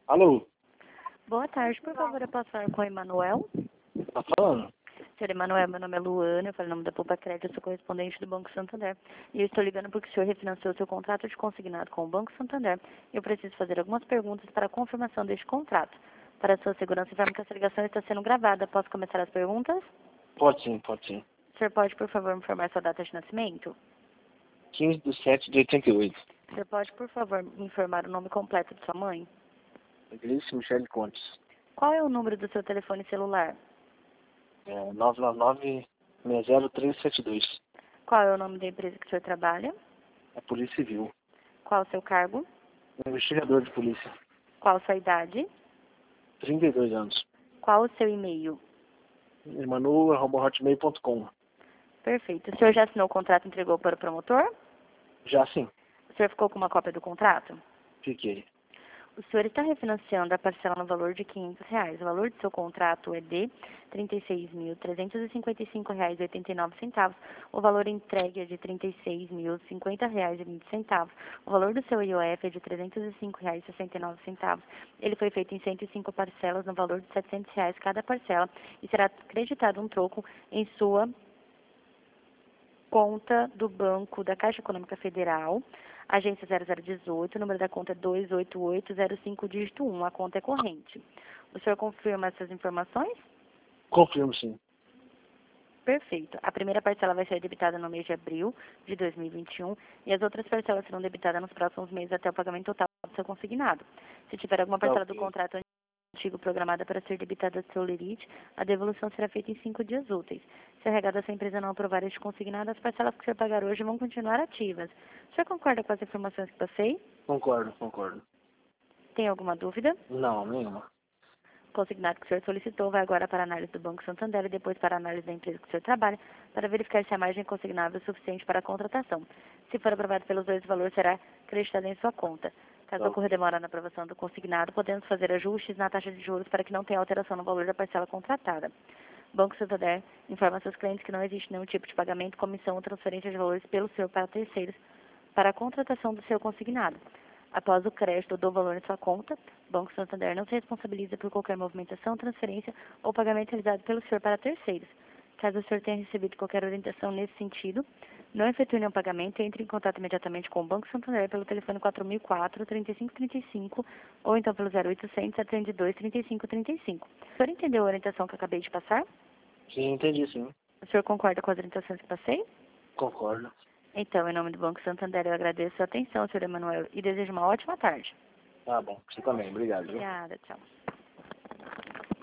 Alô, Boa tarde, por favor, eu posso falar com o Emanuel? tá falando? Senhor Emanuel, meu nome é Luana, eu falo em nome da Poupa Crédito, eu sou correspondente do Banco Santander. E eu estou ligando porque o senhor refinanciou seu contrato de consignado com o Banco Santander. Eu preciso fazer algumas perguntas para a confirmação deste contrato. Para a sua segurança, informo que essa ligação está sendo gravada. Posso começar as perguntas? Pode sim, pode sim. O senhor pode, por favor, me informar sua data de nascimento? 15/7/88. O senhor pode, por favor, me informar o nome completo de sua mãe? Gleice Michele Contes. Qual é o número do seu telefone celular? 999-60372. Qual é o nome da empresa que o senhor trabalha? É Polícia Civil. Qual o seu cargo? Investigador de polícia. Qual a sua idade? 32 anos. Qual o seu e-mail? Emanu@hotmail.com. Perfeito. O senhor já assinou o contrato e entregou para o promotor? Já sim, O senhor ficou com uma cópia do contrato? fiquei. O senhor está refinanciando a parcela no valor de R$ 500. O valor do seu contrato é de R$ 36.355,89. O valor entregue é de R$ 36.050,20. O valor do seu IOF é de R$ 305,69. Ele foi feito em 105 parcelas no valor de R$ 700 cada parcela e será acreditado um troco em sua conta do Banco da Caixa Econômica Federal, agência 0018, número da conta é 28805, dígito 1, a conta é corrente. O senhor confirma essas informações? Confirmo sim. Perfeito. A primeira parcela vai ser debitada no mês de abril de 2021 e as outras parcelas serão debitadas nos próximos meses até o pagamento total do seu consignado. Se tiver alguma parcela do contrato antigo programada para ser debitada do seu lerite, a devolução será feita em 5 dias úteis. Se a regada dessa empresa não aprovar este consignado, as parcelas que o senhor pagar hoje vão continuar ativas. O senhor concorda com as informações que passei? Concordo. Tem alguma dúvida? Não, nenhuma. O consignado que o senhor solicitou vai agora para a análise do Banco Santander e depois para a análise da empresa que o senhor trabalha, para verificar se a margem consignável é suficiente para a contratação. Se for aprovado pelos dois, o valor será acreditado em sua conta. Caso ocorra demora na aprovação do consignado, podemos fazer ajustes na taxa de juros para que não tenha alteração no valor da parcela contratada. Banco Santander informa seus clientes que não existe nenhum tipo de pagamento, comissão ou transferência de valores pelo senhor para terceiros para a contratação do seu consignado. Após o crédito do valor em sua conta, o Banco Santander não se responsabiliza por qualquer movimentação, transferência ou pagamento realizado pelo senhor para terceiros. Caso o senhor tenha recebido qualquer orientação nesse sentido, não efetue nenhum pagamento e entre em contato imediatamente com o Banco Santander pelo telefone 4004-3535 ou então pelo 0800-722-3535. O senhor entendeu a orientação que eu acabei de passar? Sim, entendi sim. O senhor concorda com as orientações que passei? Concordo. Então, em nome do Banco Santander, eu agradeço a atenção, senhor Emanuel, e desejo uma ótima tarde. Tá bom, você também. Obrigado, viu? Obrigada, tchau.